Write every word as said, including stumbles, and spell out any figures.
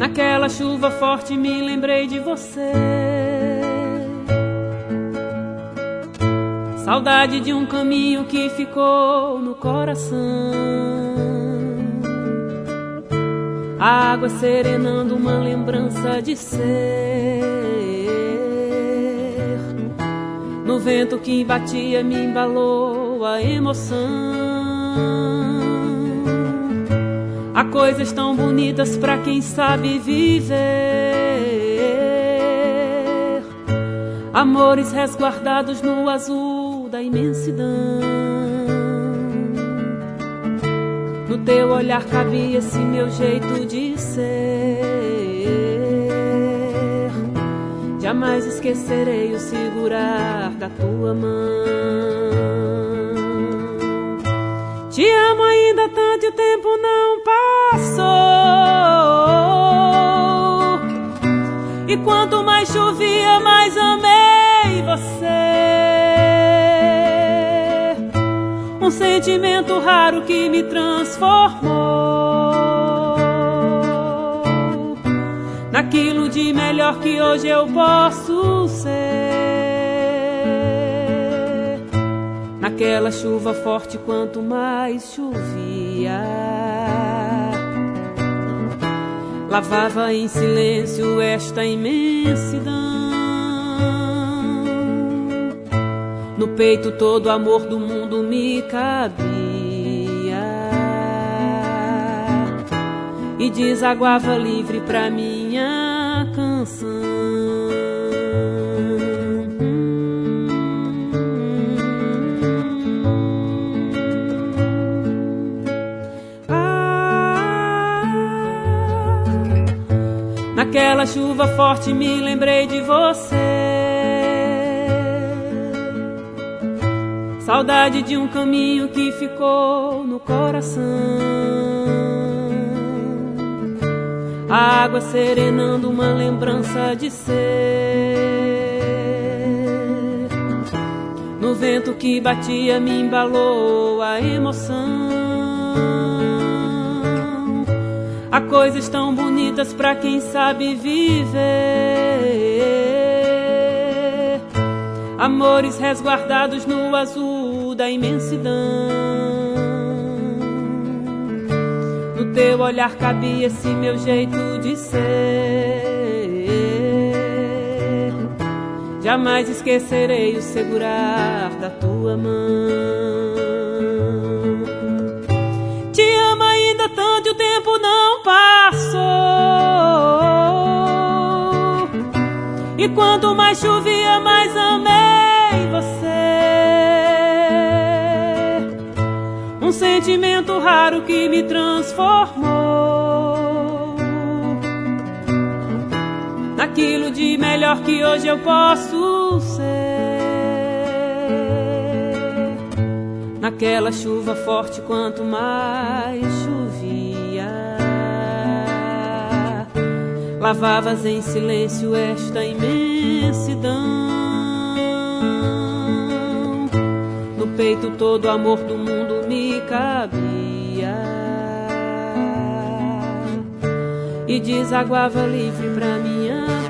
Naquela chuva forte me lembrei de você. Saudade de um caminho que ficou no coração. A água serenando uma lembrança de ser. No vento que batia me embalou a emoção. Há coisas tão bonitas pra quem sabe viver. Amores resguardados no azul da imensidão. No teu olhar cabia esse meu jeito de ser. Jamais esquecerei o segurar da tua mão. Te amo ainda tanto e o tempo não passou. E quanto mais chovia, mais amei você. Um sentimento raro que me transformou naquilo de melhor que hoje eu posso ser. Naquela chuva forte, quanto mais chovia, lavava em silêncio esta imensidão. No peito todo o amor do mundo me cabia e desaguava livre pra minha canção. Naquela chuva forte me lembrei de você. Saudade de um caminho que ficou no coração. A água serenando uma lembrança de ser. No vento que batia me embalou a emoção. Há coisas tão bonitas pra quem sabe viver. Amores resguardados no azul da imensidão. No teu olhar cabia esse meu jeito de ser. Jamais esquecerei o segurar da tua mão. Te amo ainda tanto e o tempo não passou. E quanto mais chovia, mais amei você. Um sentimento raro que me transformou naquilo de melhor que hoje eu posso ser. Naquela chuva forte, quanto mais chovia, lavavas em silêncio esta imensidão. No peito todo o amor do mundo me cabia e desaguava livre pra minha